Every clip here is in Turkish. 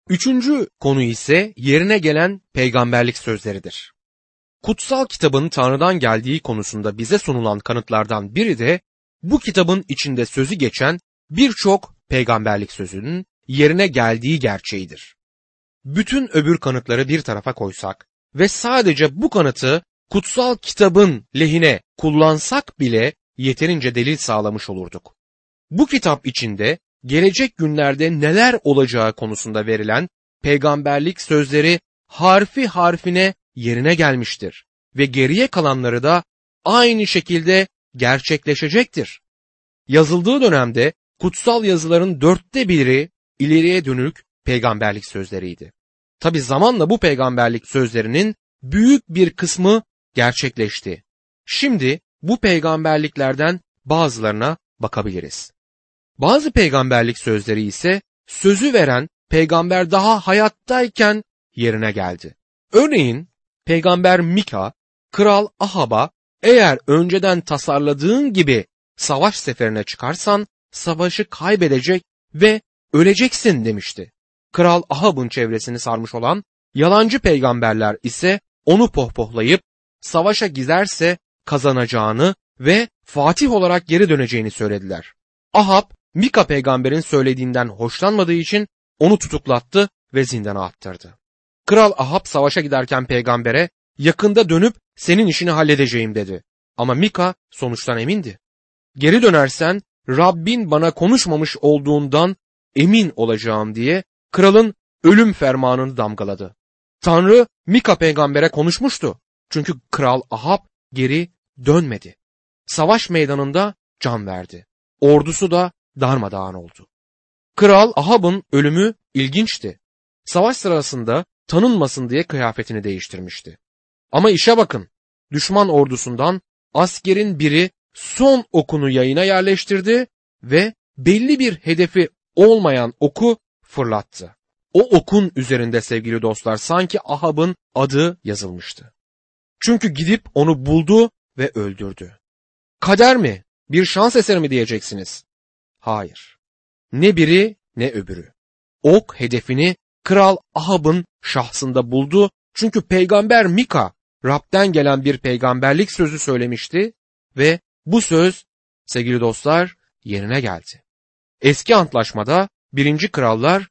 Üçüncü konu ise yerine gelen peygamberlik sözleridir. Kutsal kitabın Tanrı'dan geldiği konusunda bize sunulan kanıtlardan biri de bu kitabın içinde sözü geçen birçok peygamberlik sözünün yerine geldiği gerçeğidir. Bütün öbür kanıtları bir tarafa koysak ve sadece bu kanıtı kutsal kitabın lehine kullansak bile yeterince delil sağlamış olurduk. Bu kitap içinde gelecek günlerde neler olacağı konusunda verilen peygamberlik sözleri harfi harfine yerine gelmiştir ve geriye kalanları da aynı şekilde gerçekleşecektir. Yazıldığı dönemde kutsal yazıların 1/4 ileriye dönük peygamberlik sözleriydi. Tabi zamanla bu peygamberlik sözlerinin büyük bir kısmı gerçekleşti. Şimdi bu peygamberliklerden bazılarına bakabiliriz. Bazı peygamberlik sözleri ise sözü veren peygamber daha hayattayken yerine geldi. Örneğin peygamber Mika, kral Ahab'a eğer önceden tasarladığın gibi savaş seferine çıkarsan savaşı kaybedecek ve öleceksin demişti. Kral Ahab'ın çevresini sarmış olan yalancı peygamberler ise onu pohpohlayıp savaşa giderse kazanacağını ve fatih olarak geri döneceğini söylediler. Ahab, Mika peygamberin söylediğinden hoşlanmadığı için onu tutuklattı ve zindana attırdı. Kral Ahab savaşa giderken peygambere yakında dönüp senin işini halledeceğim dedi. Ama Mika sonuçtan emindi. Geri dönersen Rabbin bana konuşmamış olduğundan emin olacağım diye kralın ölüm fermanını damgaladı. Tanrı Mika peygambere konuşmuştu. Çünkü kral Ahab geri dönmedi. Savaş meydanında can verdi. Ordusu da darmadağın oldu. Kral Ahab'ın ölümü ilginçti. Savaş sırasında tanınmasın diye kıyafetini değiştirmişti. Ama işe bakın, düşman ordusundan askerin biri son okunu yayına yerleştirdi ve belli bir hedefi olmayan oku fırlattı. O okun üzerinde sevgili dostlar sanki Ahab'ın adı yazılmıştı. Çünkü gidip onu buldu ve öldürdü. Kader mi? Bir şans eseri mi diyeceksiniz? Hayır. Ne biri ne öbürü. Ok hedefini Kral Ahab'ın şahsında buldu. Çünkü peygamber Mika Rab'den gelen bir peygamberlik sözü söylemişti ve bu söz sevgili dostlar yerine geldi. Eski Antlaşmada 1. Krallar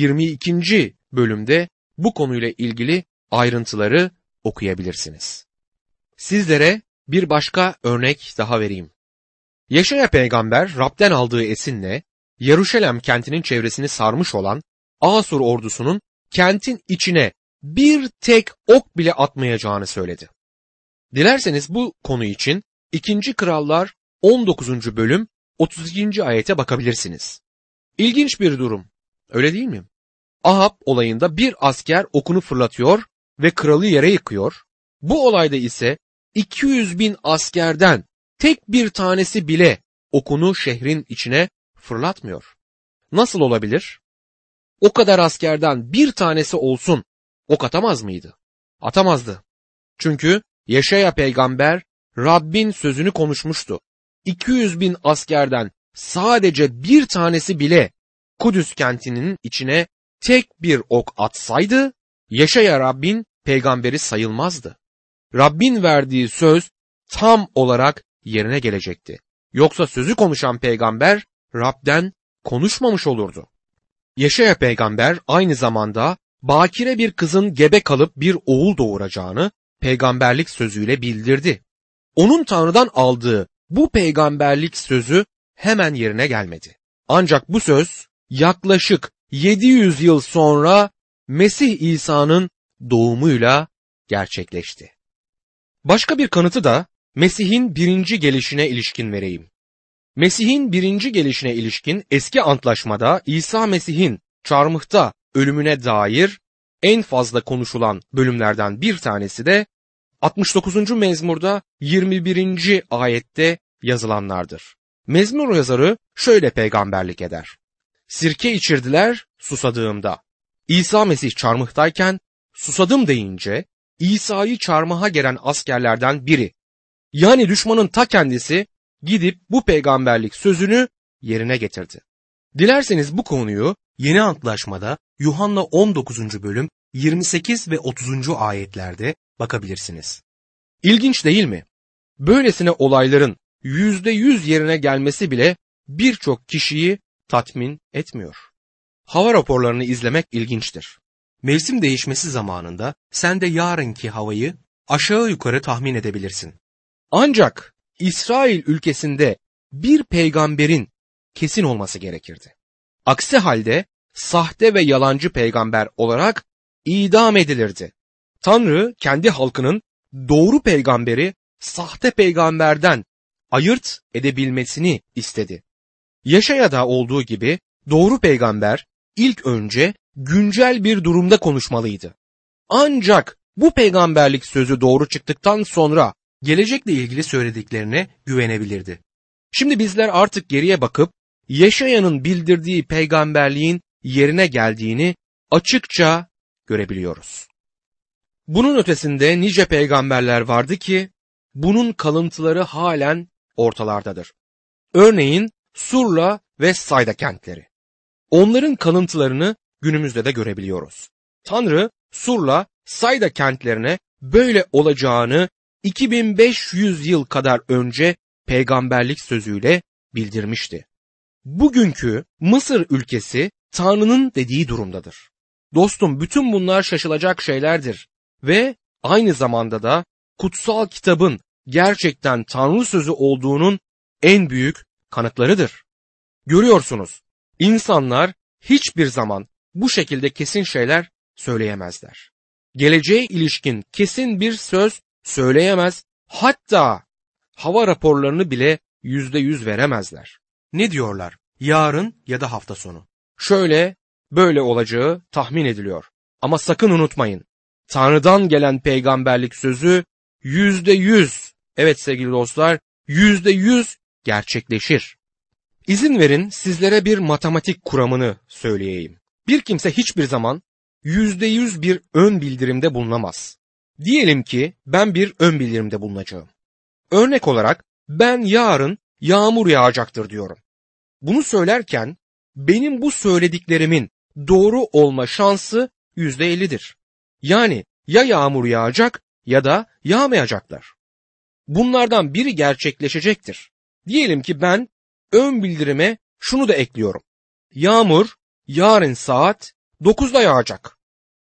22. bölümde bu konuyla ilgili ayrıntıları okuyabilirsiniz. Sizlere bir başka örnek daha vereyim. Yeşaya peygamber Rab'den aldığı esinle Yeruşalem kentinin çevresini sarmış olan Asur ordusunun kentin içine bir tek ok bile atmayacağını söyledi. Dilerseniz bu konu için 2. Krallar 19. bölüm 32. ayete bakabilirsiniz. İlginç bir durum, öyle değil mi? Ahab olayında bir asker okunu fırlatıyor ve kralı yere yıkıyor. Bu olayda ise 200.000 askerden tek bir tanesi bile okunu şehrin içine fırlatmıyor. Nasıl olabilir? O kadar askerden bir tanesi olsun ok atamaz mıydı? Atamazdı. Çünkü Yeşaya peygamber Rabbin sözünü konuşmuştu. 200.000 askerden sadece bir tanesi bile Kudüs kentinin içine tek bir ok atsaydı Yeşaya Rabbin peygamberi sayılmazdı. Rabbin verdiği söz tam olarak yerine gelecekti. Yoksa sözü konuşan peygamber Rab'den konuşmamış olurdu. Yeşaya peygamber aynı zamanda bakire bir kızın gebe kalıp bir oğul doğuracağını peygamberlik sözüyle bildirdi. Onun Tanrı'dan aldığı bu peygamberlik sözü hemen yerine gelmedi. Ancak bu söz yaklaşık 700 yıl sonra Mesih İsa'nın doğumuyla gerçekleşti. Başka bir kanıtı da Mesih'in 1. gelişine ilişkin vereyim. Mesih'in 1. gelişine ilişkin eski antlaşmada İsa Mesih'in çarmıhta ölümüne dair en fazla konuşulan bölümlerden bir tanesi de 69. mezmurda 21. ayette yazılanlardır. Mezmur yazarı şöyle peygamberlik eder. Sirke içirdiler susadığımda. İsa Mesih çarmıhtayken susadım deyince İsa'yı çarmıha geren askerlerden biri, yani düşmanın ta kendisi gidip bu peygamberlik sözünü yerine getirdi. Dilerseniz bu konuyu Yeni Antlaşma'da Yuhanna 19. bölüm 28 ve 30. ayetlerde bakabilirsiniz. İlginç değil mi? Böylesine olayların %100 yerine gelmesi bile birçok kişiyi tatmin etmiyor. Hava raporlarını izlemek ilginçtir. Mevsim değişmesi zamanında sen de yarınki havayı aşağı yukarı tahmin edebilirsin. Ancak İsrail ülkesinde bir peygamberin kesin olması gerekirdi. Aksi halde sahte ve yalancı peygamber olarak idam edilirdi. Tanrı kendi halkının doğru peygamberi sahte peygamberden ayırt edebilmesini istedi. Yeşaya'da olduğu gibi doğru peygamber ilk önce güncel bir durumda konuşmalıydı. Ancak bu peygamberlik sözü doğru çıktıktan sonra gelecekle ilgili söylediklerine güvenebilirdi. Şimdi bizler artık geriye bakıp Yeşaya'nın bildirdiği peygamberliğin yerine geldiğini açıkça görebiliyoruz. Bunun ötesinde nice peygamberler vardı ki bunun kalıntıları halen ortalardadır. Örneğin Surla ve Sayda kentleri. Onların kalıntılarını günümüzde de görebiliyoruz. Tanrı Surla, Sayda kentlerine böyle olacağını 2500 yıl kadar önce peygamberlik sözüyle bildirmişti. Bugünkü Mısır ülkesi Tanrı'nın dediği durumdadır. Dostum, bütün bunlar şaşılacak şeylerdir ve aynı zamanda da kutsal kitabın gerçekten Tanrı sözü olduğunun en büyük kanıtlarıdır. Görüyorsunuz, insanlar hiçbir zaman bu şekilde kesin şeyler söyleyemezler. Geleceğe ilişkin kesin bir söz söyleyemez, hatta hava raporlarını bile %100 veremezler. Ne diyorlar? Yarın ya da hafta sonu. Şöyle, böyle olacağı tahmin ediliyor. Ama sakın unutmayın, Tanrı'dan gelen peygamberlik sözü %100, evet sevgili dostlar, %100 gerçekleşir. İzin verin sizlere bir matematik kuramını söyleyeyim. Bir kimse hiçbir zaman %100 bir ön bildirimde bulunamaz. Diyelim ki ben bir ön bildirimde bulunacağım. Örnek olarak ben yarın yağmur yağacaktır diyorum. Bunu söylerken benim bu söylediklerimin doğru olma şansı %50'dir. Yani ya yağmur yağacak ya da yağmayacaklar. Bunlardan biri gerçekleşecektir. Diyelim ki ben ön bildirime şunu da ekliyorum. Yağmur yarın saat 9'da yağacak.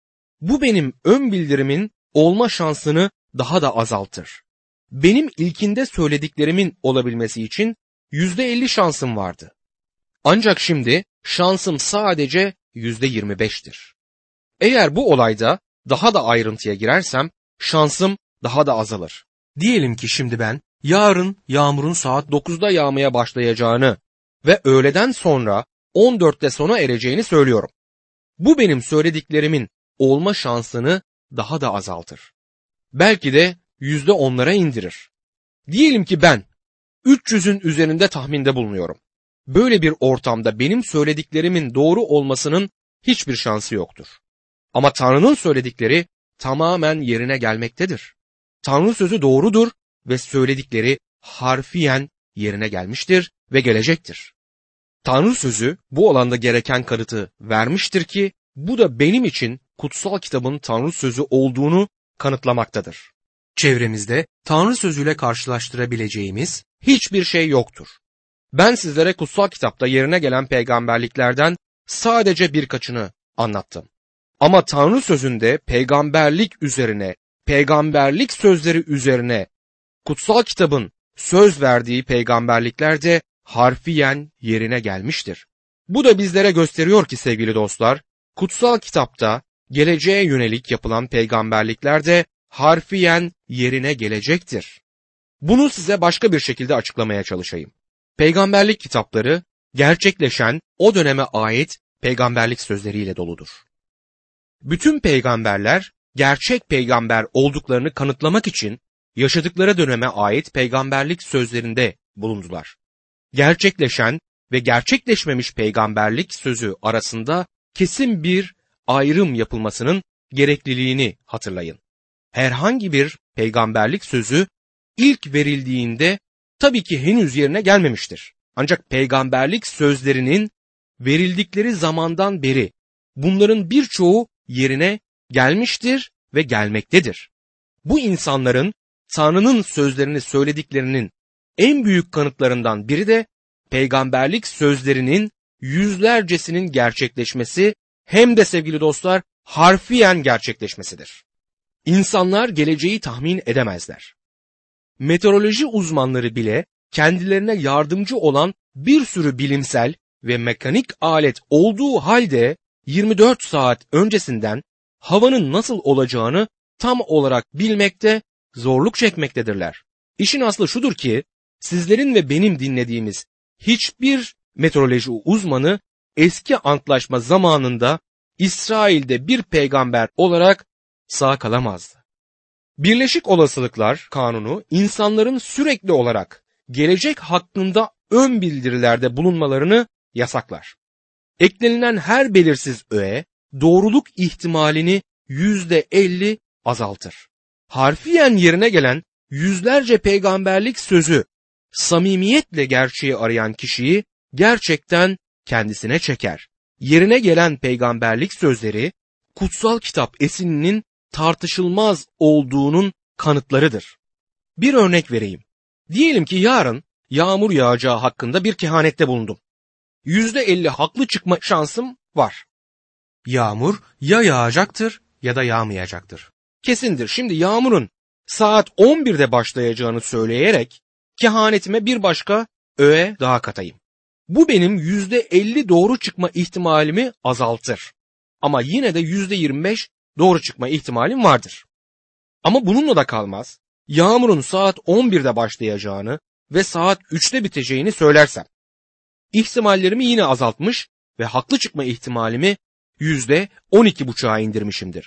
Bu benim ön bildirimin olma şansını daha da azaltır. Benim ilkinde söylediklerimin olabilmesi için %50 şansım vardı. Ancak şimdi şansım sadece %25'tir. Eğer bu olayda daha da ayrıntıya girersem şansım daha da azalır. Diyelim ki şimdi ben yarın yağmurun saat 9'da yağmaya başlayacağını ve öğleden sonra 14'te sona ereceğini söylüyorum. Bu benim söylediklerimin olma şansını daha da azaltır. Belki de %10'lara indirir. Diyelim ki ben 300'ün üzerinde tahminde bulunuyorum. Böyle bir ortamda benim söylediklerimin doğru olmasının hiçbir şansı yoktur. Ama Tanrı'nın söyledikleri tamamen yerine gelmektedir. Tanrı sözü doğrudur ve söyledikleri harfiyen yerine gelmiştir ve gelecektir. Tanrı sözü bu alanda gereken kanıtı vermiştir ki bu da benim için kutsal kitabın Tanrı sözü olduğunu kanıtlamaktadır. Çevremizde Tanrı sözüyle karşılaştırabileceğimiz hiçbir şey yoktur. Ben sizlere kutsal kitapta yerine gelen peygamberliklerden sadece birkaçını anlattım. Ama Tanrı sözünde peygamberlik üzerine, peygamberlik sözleri üzerine kutsal kitabın söz verdiği peygamberlikler de harfiyen yerine gelmiştir. Bu da bizlere gösteriyor ki sevgili dostlar, kutsal kitapta geleceğe yönelik yapılan peygamberlikler de harfiyen yerine gelecektir. Bunu size başka bir şekilde açıklamaya çalışayım. Peygamberlik kitapları gerçekleşen o döneme ait peygamberlik sözleriyle doludur. Bütün peygamberler gerçek peygamber olduklarını kanıtlamak için yaşadıkları döneme ait peygamberlik sözlerinde bulundular. Gerçekleşen ve gerçekleşmemiş peygamberlik sözü arasında kesin bir ayrım yapılmasının gerekliliğini hatırlayın. Herhangi bir peygamberlik sözü ilk verildiğinde tabii ki henüz yerine gelmemiştir. Ancak peygamberlik sözlerinin verildikleri zamandan beri bunların birçoğu yerine gelmiştir ve gelmektedir. Bu insanların Tanrı'nın sözlerini söylediklerinin en büyük kanıtlarından biri de peygamberlik sözlerinin yüzlercesinin gerçekleşmesi hem de sevgili dostlar harfiyen gerçekleşmesidir. İnsanlar geleceği tahmin edemezler. Meteoroloji uzmanları bile kendilerine yardımcı olan bir sürü bilimsel ve mekanik alet olduğu halde 24 saat öncesinden havanın nasıl olacağını tam olarak bilmekte zorluk çekmektedirler. İşin aslı şudur ki sizlerin ve benim dinlediğimiz hiçbir meteoroloji uzmanı eski antlaşma zamanında İsrail'de bir peygamber olarak sağ kalamazdı. Birleşik Olasılıklar Kanunu insanların sürekli olarak gelecek hakkında ön bildirilerde bulunmalarını yasaklar. Eklenilen her belirsiz öğe doğruluk ihtimalini %50 azaltır. Harfiyen yerine gelen yüzlerce peygamberlik sözü samimiyetle gerçeği arayan kişiyi gerçekten kendisine çeker. Yerine gelen peygamberlik sözleri kutsal kitap esininin tartışılmaz olduğunun kanıtlarıdır. Bir örnek vereyim. Diyelim ki yarın yağmur yağacağı hakkında bir kehanette bulundum. %50 haklı çıkma şansım var. Yağmur ya yağacaktır ya da yağmayacaktır. Kesindir. Şimdi yağmurun saat 11'de başlayacağını söyleyerek kehanetime bir başka öğe daha katayım. Bu benim %50 doğru çıkma ihtimalimi azaltır. Ama yine de %25 doğru çıkma ihtimalim vardır. Ama bununla da kalmaz. Yağmurun saat 11'de başlayacağını ve saat 3'te biteceğini söylersem, ihtimallerimi yine azaltmış ve haklı çıkma ihtimalimi %12,5'a indirmişimdir.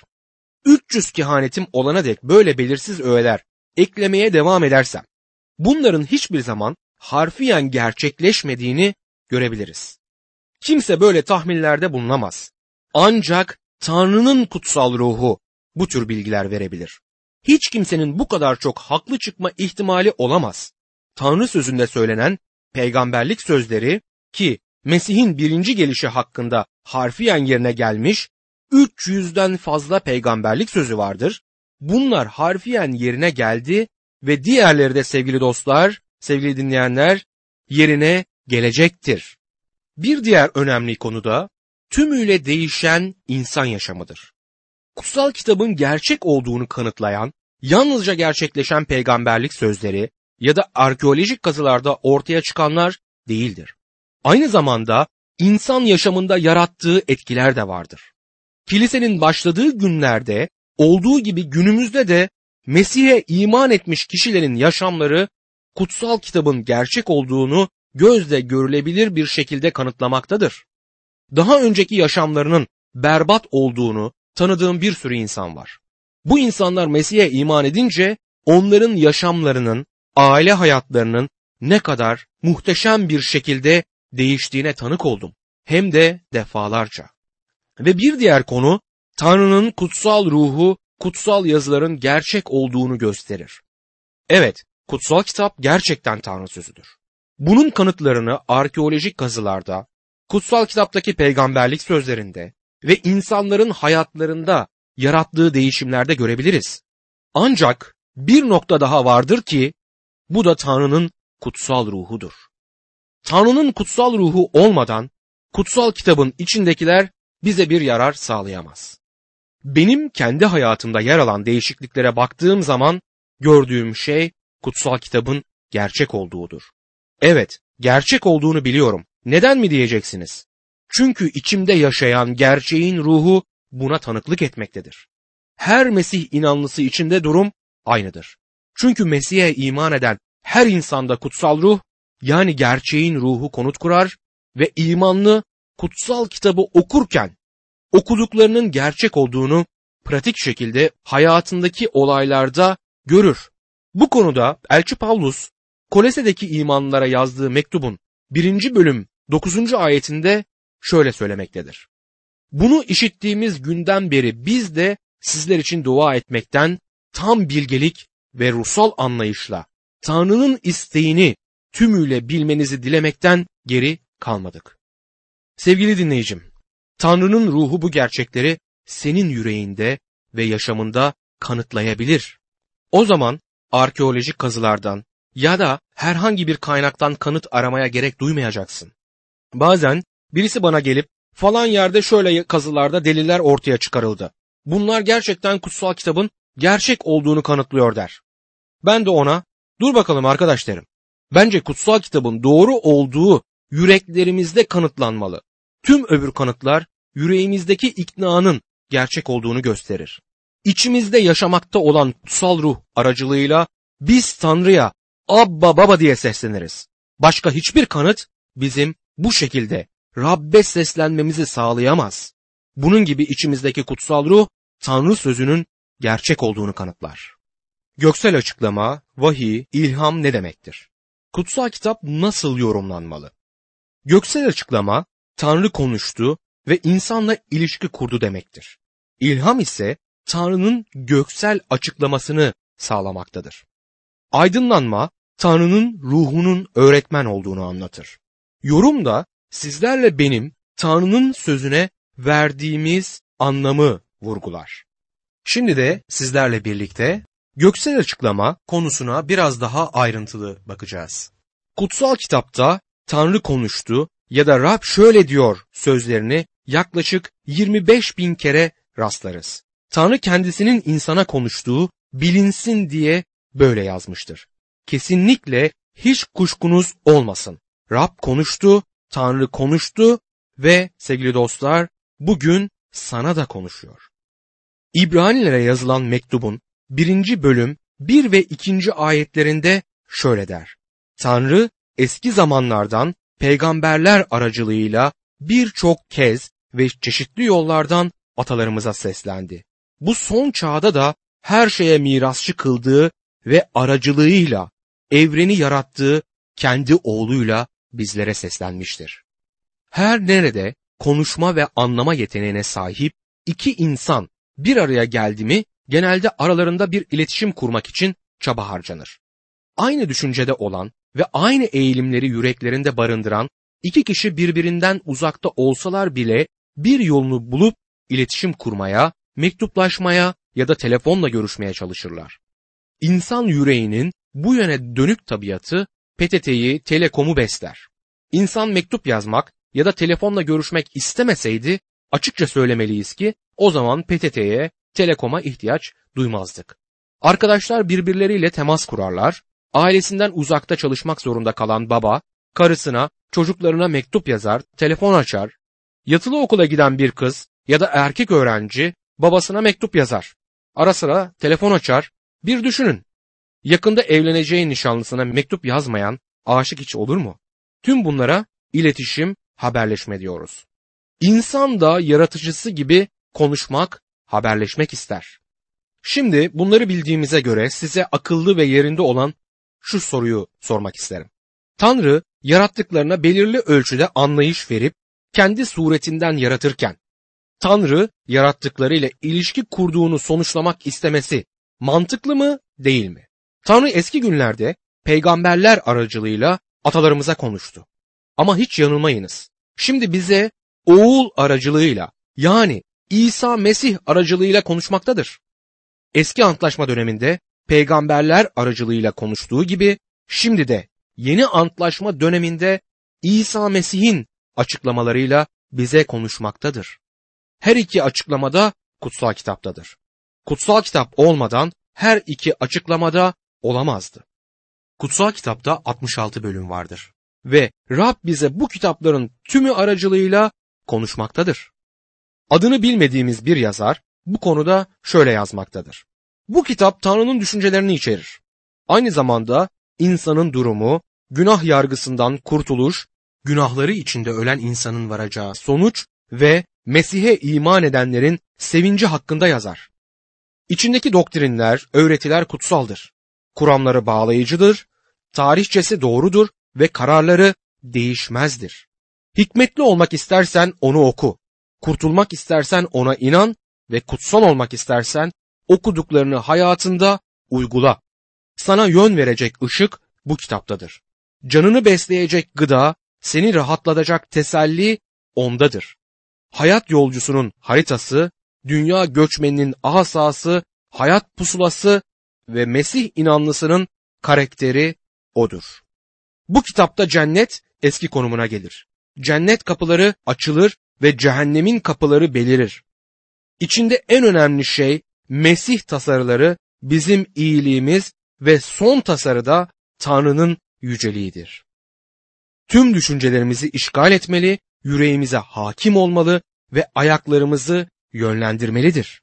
300 kehanetim olana dek böyle belirsiz öğeler eklemeye devam edersem, bunların hiçbir zaman harfiyen gerçekleşmediğini görebiliriz. Kimse böyle tahminlerde bulunamaz. Ancak Tanrı'nın kutsal ruhu bu tür bilgiler verebilir. Hiç kimsenin bu kadar çok haklı çıkma ihtimali olamaz. Tanrı sözünde söylenen peygamberlik sözleri ki Mesih'in birinci gelişi hakkında harfiyen yerine gelmiş 300'den fazla peygamberlik sözü vardır. Bunlar harfiyen yerine geldi ve diğerleri de sevgili dostlar, sevgili dinleyenler yerine gelecektir. Bir diğer önemli konu da tümüyle değişen insan yaşamıdır. Kutsal kitabın gerçek olduğunu kanıtlayan, yalnızca gerçekleşen peygamberlik sözleri ya da arkeolojik kazılarda ortaya çıkanlar değildir. Aynı zamanda insan yaşamında yarattığı etkiler de vardır. Kilisenin başladığı günlerde olduğu gibi günümüzde de Mesih'e iman etmiş kişilerin yaşamları kutsal kitabın gerçek olduğunu gözle görülebilir bir şekilde kanıtlamaktadır. Daha önceki yaşamlarının berbat olduğunu tanıdığım bir sürü insan var. Bu insanlar Mesih'e iman edince onların yaşamlarının, aile hayatlarının ne kadar muhteşem bir şekilde değiştiğine tanık oldum. Hem de defalarca. Ve bir diğer konu Tanrı'nın kutsal ruhu, kutsal yazıların gerçek olduğunu gösterir. Evet, kutsal kitap gerçekten Tanrı sözüdür. Bunun kanıtlarını arkeolojik kazılarda, kutsal kitaptaki peygamberlik sözlerinde ve insanların hayatlarında yarattığı değişimlerde görebiliriz. Ancak bir nokta daha vardır ki bu da Tanrı'nın kutsal ruhudur. Tanrı'nın kutsal ruhu olmadan kutsal kitabın içindekiler bize bir yarar sağlayamaz. Benim kendi hayatımda yer alan değişikliklere baktığım zaman gördüğüm şey kutsal kitabın gerçek olduğudur. Evet, gerçek olduğunu biliyorum. Neden mi diyeceksiniz? Çünkü içimde yaşayan gerçeğin ruhu buna tanıklık etmektedir. Her Mesih inanlısı içinde durum aynıdır. Çünkü Mesih'e iman eden her insanda kutsal ruh, yani gerçeğin ruhu konut kurar ve imanlı kutsal kitabı okurken okuduklarının gerçek olduğunu pratik şekilde hayatındaki olaylarda görür. Bu konuda Elçi Pavlus, Kolese'deki imanlılara yazdığı mektubun 1. bölüm 9. ayetinde şöyle söylemektedir. Bunu işittiğimiz günden beri biz de sizler için dua etmekten tam bilgelik ve ruhsal anlayışla Tanrı'nın isteğini tümüyle bilmenizi dilemekten geri kalmadık. Sevgili dinleyicim, Tanrı'nın ruhu bu gerçekleri senin yüreğinde ve yaşamında kanıtlayabilir. O zaman arkeolojik kazılardan ya da herhangi bir kaynaktan kanıt aramaya gerek duymayacaksın. Bazen birisi bana gelip falan yerde şöyle kazılarda deliller ortaya çıkarıldı. Bunlar gerçekten kutsal kitabın gerçek olduğunu kanıtlıyor der. Ben de ona dur bakalım arkadaş derim. Bence kutsal kitabın doğru olduğu yüreklerimizde kanıtlanmalı. Tüm öbür kanıtlar yüreğimizdeki iknanın gerçek olduğunu gösterir. İçimizde yaşamakta olan kutsal ruh aracılığıyla biz Tanrı'ya Abba Baba diye sesleniriz. Başka hiçbir kanıt bizim bu şekilde Rabbe seslenmemizi sağlayamaz. Bunun gibi içimizdeki kutsal ruh Tanrı sözünün gerçek olduğunu kanıtlar. Göksel açıklama, vahiy, ilham ne demektir? Kutsal kitap nasıl yorumlanmalı? Göksel açıklama, Tanrı konuştu ve insanla ilişki kurdu demektir. İlham ise Tanrı'nın göksel açıklamasını sağlamaktadır. Aydınlanma, Tanrı'nın ruhunun öğretmen olduğunu anlatır. Yorum da sizlerle benim Tanrı'nın sözüne verdiğimiz anlamı vurgular. Şimdi de sizlerle birlikte göksel açıklama konusuna biraz daha ayrıntılı bakacağız. Kutsal kitapta Tanrı konuştu ya da Rab şöyle diyor sözlerini yaklaşık 25.000 kere rastlarız. Tanrı kendisinin insana konuştuğu bilinsin diye böyle yazmıştır. Kesinlikle hiç kuşkunuz olmasın. Rab konuştu, Tanrı konuştu ve sevgili dostlar bugün sana da konuşuyor. İbranilere yazılan mektubun 1. bölüm 1 ve 2. ayetlerinde şöyle der. Tanrı eski zamanlardan peygamberler aracılığıyla birçok kez ve çeşitli yollardan atalarımıza seslendi. Bu son çağda da her şeye mirasçı kıldığı ve aracılığıyla evreni yarattığı kendi oğluyla bizlere seslenmiştir. Her nerede konuşma ve anlama yeteneğine sahip iki insan bir araya geldi mi genelde aralarında bir iletişim kurmak için çaba harcanır. Aynı düşüncede olan ve aynı eğilimleri yüreklerinde barındıran iki kişi birbirinden uzakta olsalar bile bir yolunu bulup iletişim kurmaya, mektuplaşmaya ya da telefonla görüşmeye çalışırlar. İnsan yüreğinin bu yöne dönük tabiatı PTT'yi, Telekom'u besler. İnsan mektup yazmak ya da telefonla görüşmek istemeseydi açıkça söylemeliyiz ki o zaman PTT'ye, Telekom'a ihtiyaç duymazdık. Arkadaşlar birbirleriyle temas kurarlar. Ailesinden uzakta çalışmak zorunda kalan baba, karısına, çocuklarına mektup yazar, telefon açar. Yatılı okula giden bir kız ya da erkek öğrenci babasına mektup yazar. Ara sıra telefon açar. Bir düşünün. Yakında evleneceği nişanlısına mektup yazmayan aşık hiç olur mu? Tüm bunlara iletişim, haberleşme diyoruz. İnsan da yaratıcısı gibi konuşmak, haberleşmek ister. Şimdi bunları bildiğimize göre size akıllı ve yerinde olan şu soruyu sormak isterim. Tanrı yarattıklarına belirli ölçüde anlayış verip kendi suretinden yaratırken Tanrı yarattıklarıyla ilişki kurduğunu sonuçlamak istemesi mantıklı mı değil mi? Tanrı eski günlerde peygamberler aracılığıyla atalarımıza konuştu. Ama hiç yanılmayınız. Şimdi bize oğul aracılığıyla yani İsa Mesih aracılığıyla konuşmaktadır. Eski antlaşma döneminde peygamberler aracılığıyla konuştuğu gibi şimdi de yeni antlaşma döneminde İsa Mesih'in açıklamalarıyla bize konuşmaktadır. Her iki açıklamada kutsal kitaptadır. Kutsal kitap olmadan her iki açıklamada olamazdı. Kutsal kitapta 66 bölüm vardır ve Rab bize bu kitapların tümü aracılığıyla konuşmaktadır. Adını bilmediğimiz bir yazar bu konuda şöyle yazmaktadır. Bu kitap Tanrı'nın düşüncelerini içerir. Aynı zamanda insanın durumu, günah yargısından kurtuluş, günahları içinde ölen insanın varacağı sonuç ve Mesih'e iman edenlerin sevinci hakkında yazar. İçindeki doktrinler, öğretiler kutsaldır. Kuramları bağlayıcıdır, tarihçesi doğrudur ve kararları değişmezdir. Hikmetli olmak istersen onu oku. Kurtulmak istersen ona inan ve kutsal olmak istersen okuduklarını hayatında uygula. Sana yön verecek ışık bu kitaptadır. Canını besleyecek gıda, seni rahatlatacak teselli ondadır. Hayat yolcusunun haritası, dünya göçmeninin asası, hayat pusulası ve Mesih inanlısının karakteri odur. Bu kitapta cennet eski konumuna gelir. Cennet kapıları açılır ve cehennemin kapıları belirir. İçinde en önemli şey Mesih tasarıları, bizim iyiliğimiz ve son tasarıda Tanrı'nın yüceliğidir. Tüm düşüncelerimizi işgal etmeli, yüreğimize hakim olmalı ve ayaklarımızı yönlendirmelidir.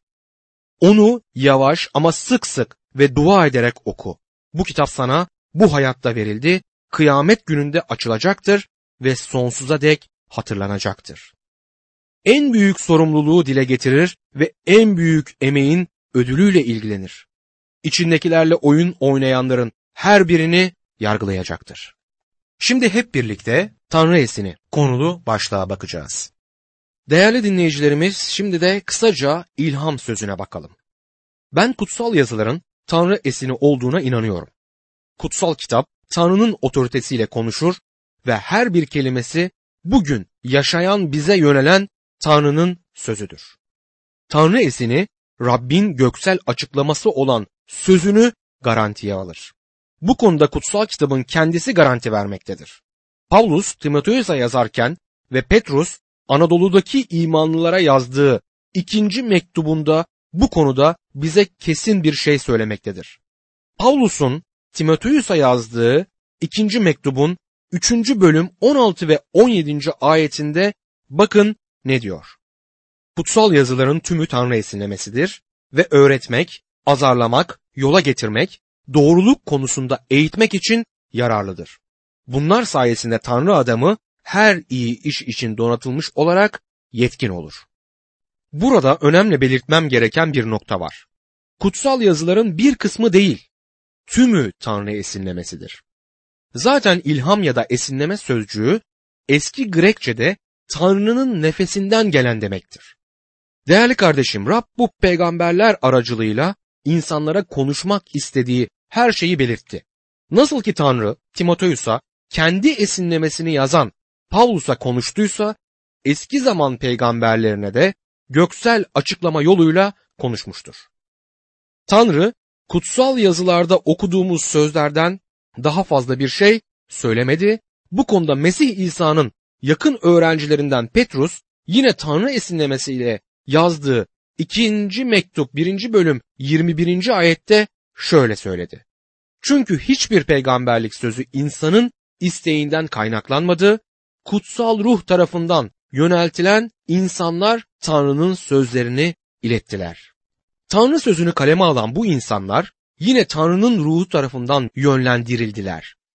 Onu yavaş ama sık sık ve dua ederek oku. Bu kitap sana bu hayatta verildi, kıyamet gününde açılacaktır ve sonsuza dek hatırlanacaktır. En büyük sorumluluğu dile getirir ve en büyük emeğin ödülüyle ilgilenir. İçindekilerle oyun oynayanların her birini yargılayacaktır. Şimdi hep birlikte Tanrı esini konulu başlığa bakacağız. Değerli dinleyicilerimiz, şimdi de kısaca ilham sözüne bakalım. Ben kutsal yazıların Tanrı esini olduğuna inanıyorum. Kutsal kitap Tanrı'nın otoritesiyle konuşur ve her bir kelimesi bugün yaşayan bize yönelen Tanrı'nın sözüdür. Tanrı esini Rabbin göksel açıklaması olan sözünü garantiye alır. Bu konuda kutsal kitabın kendisi garanti vermektedir. Pavlus Timoteus'a yazarken ve Petrus Anadolu'daki imanlılara yazdığı 2. mektubunda bu konuda bize kesin bir şey söylemektedir. Pavlus'un Timoteus'a yazdığı 2. mektubun 3. bölüm 16 ve 17. ayetinde bakın ne diyor. Kutsal yazıların tümü Tanrı esinlemesidir ve öğretmek, azarlamak, yola getirmek, doğruluk konusunda eğitmek için yararlıdır. Bunlar sayesinde Tanrı adamı her iyi iş için donatılmış olarak yetkin olur. Burada önemli belirtmem gereken bir nokta var. Kutsal yazıların bir kısmı değil, tümü Tanrı esinlemesidir. Zaten ilham ya da esinleme sözcüğü eski Grekçe'de Tanrı'nın nefesinden gelen demektir. Değerli kardeşim, Rab bu peygamberler aracılığıyla insanlara konuşmak istediği her şeyi belirtti. Nasıl ki Tanrı Timoteus'a kendi esinlemesini yazan Pavlus'a konuştuysa, eski zaman peygamberlerine de göksel açıklama yoluyla konuşmuştur. Tanrı kutsal yazılarda okuduğumuz sözlerden daha fazla bir şey söylemedi. Bu konuda Mesih İsa'nın yakın öğrencilerinden Petrus yine Tanrı esinlemesiyle yazdığı 2. mektup 1. bölüm 21. ayette şöyle söyledi. Çünkü hiçbir peygamberlik sözü insanın isteğinden kaynaklanmadı, kutsal ruh tarafından yöneltilen insanlar Tanrı'nın sözlerini ilettiler. Tanrı sözünü kaleme alan bu insanlar yine Tanrı'nın ruhu tarafından yönlendirildiler.